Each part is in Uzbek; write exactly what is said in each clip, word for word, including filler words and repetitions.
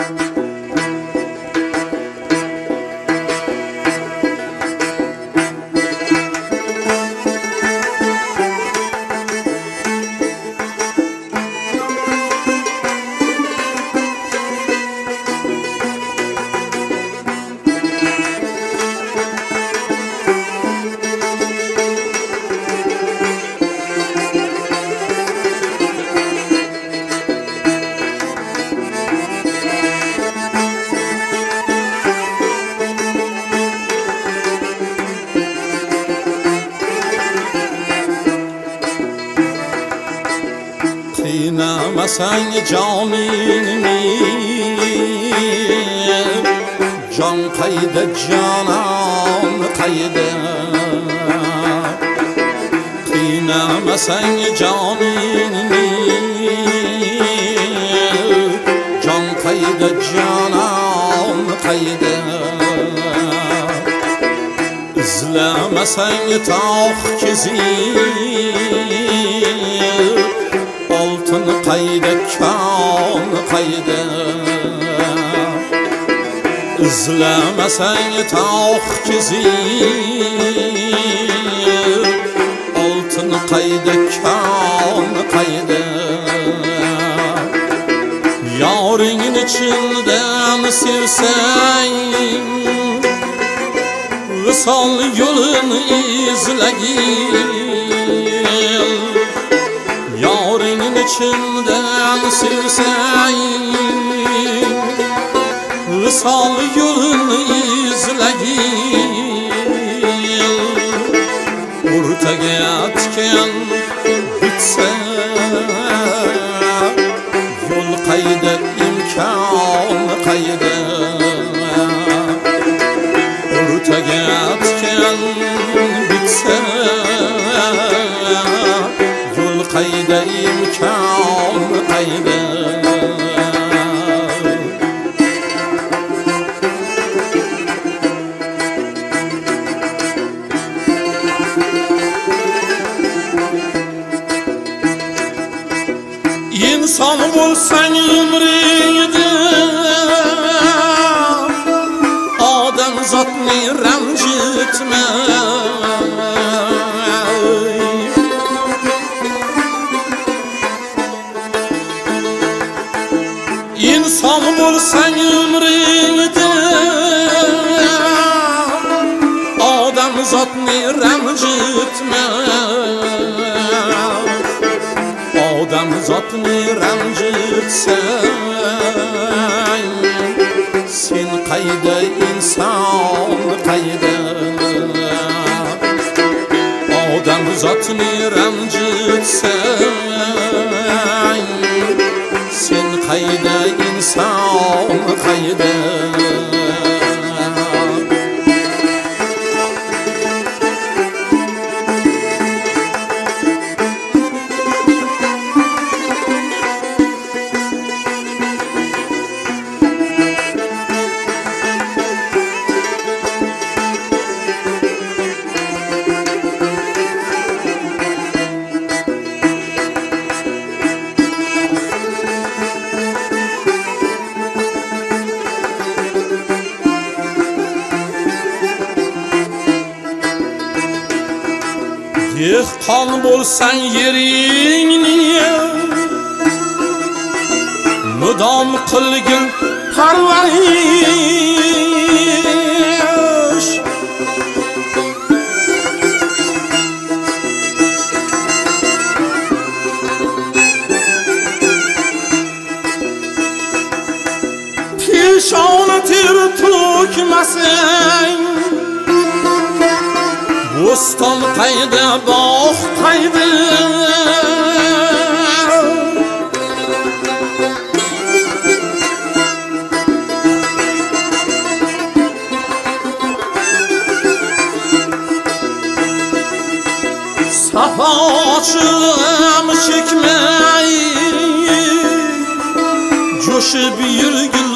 Qiynamasang joningni, jon qayda, jonon qayda. Qiynamasang joningni, jon qayda, jonon qayda. İzlamasang tog' kezib, oltin qayda, kon qayda. İzlamasang tog' kezib, oltin qayda, kon qayda. Yoringni chindan sevsang, visol yo'lini izlagin. Yoringni chindan sevsang, visol yo'lini izlagin. O'rtaga atgan bitsa, yo'l qayda, imkon qayda. O'rtaga atgan bitsa, yo'l qayda, imkon qayda. İnsan bo'lsang umringda, odam zotni ranjitma. İnsan bo'lsang umringda, odam zotni ranjitma. Odam zotni ranjitsang, sen qayda, inson qayda. Odam zotni ranjitsang, sen qayda, inson qayda. Dehqon bo'lsang yeringni, mudom qilgin parvarish. Peshona ter to'kmasang, bo'ston qayda, bog' qayda. Safochim chekmay, jo'shib yurgil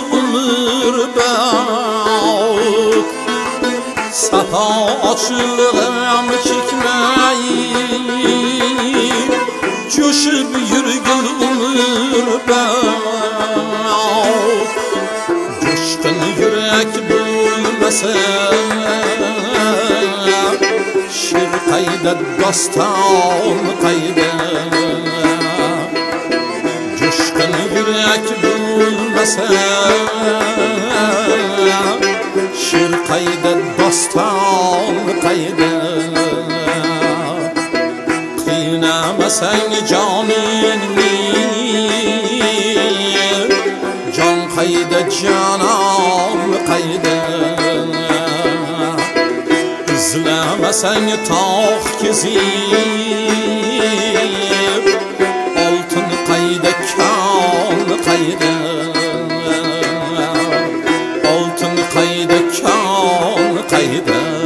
umrbod. Safochim chekmay, jo'shib yurgil umrbod. yurak bo'lmasa she'r qayda doston qayda jo'shqin yurak bo'lmasa she'r qayda doston qayda qiynamasang joningni jon qayda jonon qayda izlamasang tog' kezib oltin qayda kon qayda oltin qayda kon qayda